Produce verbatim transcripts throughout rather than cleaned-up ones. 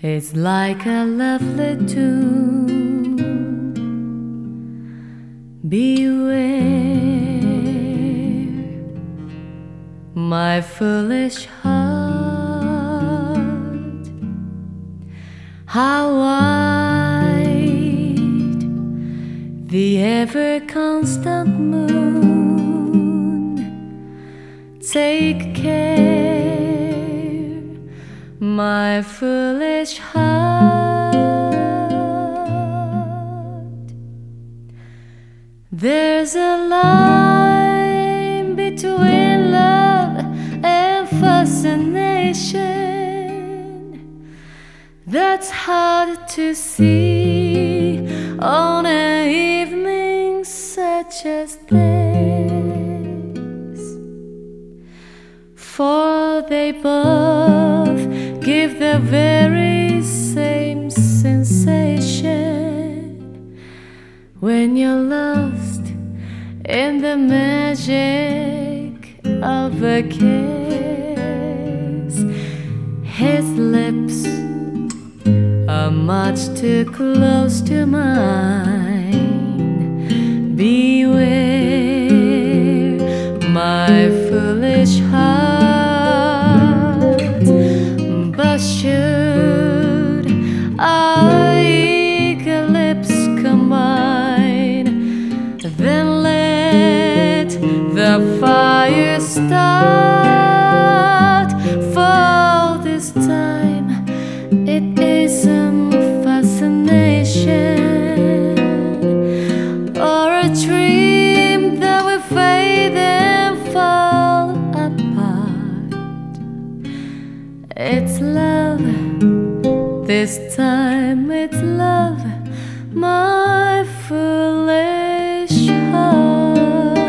It's like a lovely tune. Beware, my foolish heart, how wide the ever-constant moon. Take care, my foolish heart. There's a line between love and fascination that's hard to see on an evening such as this. For they both give the very same sensation when you're lost in the magic of a kiss. His lips are much too close to mine. Beware, my foolish heart. But should our eager lips combine, then let the fire start. For this time it isn't fascination or a dream that will fade and fall apart. It's love, this time it's love, my foolish heart.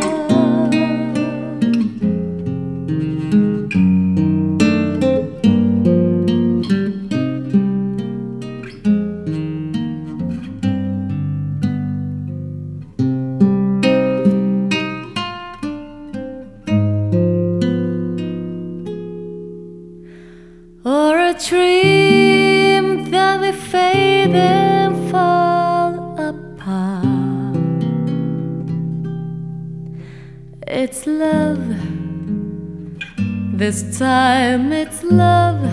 Or a dream that will fade and fall apart. It's love, this time it's love,